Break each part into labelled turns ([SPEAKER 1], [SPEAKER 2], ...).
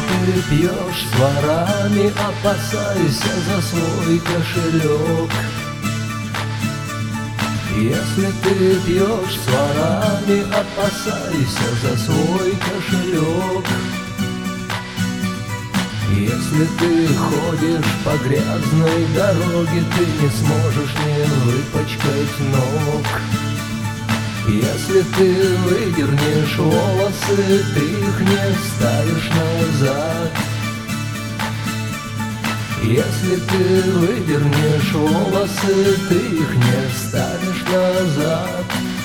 [SPEAKER 1] ты пьешь с ворами, опасайся за свой кошелек. Если ты пьешь с ворами, опасайся за свой кошелек. Если ты ходишь по грязной дороге, ты не сможешь не выпачкать ног. Если ты выдернешь волосы, ты их не вставишь назад. Если ты выдернешь волосы, ты их не вставишь назад.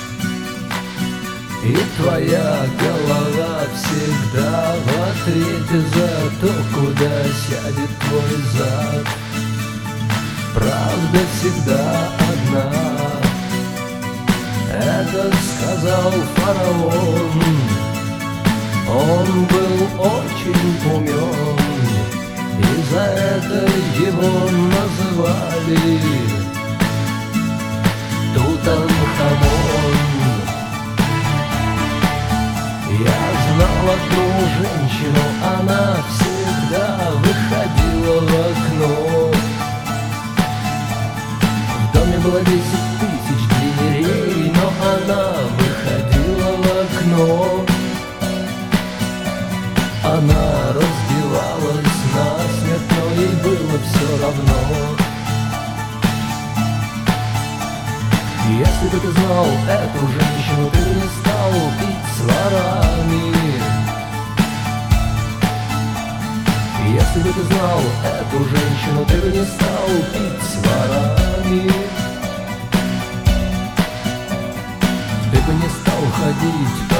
[SPEAKER 1] И твоя голова всегда в ответе за то, куда сядет твой зад. Правда всегда одна. Это сказал фараон. Он был очень умен, и за это его называли Тутанхамон. Я знал одну женщину, она всегда выходила в окно. В доме было 10 тысяч дверей, но она выходила в окно. Она раздевалась насмерть, но ей было все равно. Если бы ты знал эту женщину, ты бы не стал пить с ворами. Если бы ты знал эту женщину, ты бы не стал пить с ворами. Ты бы не стал ходить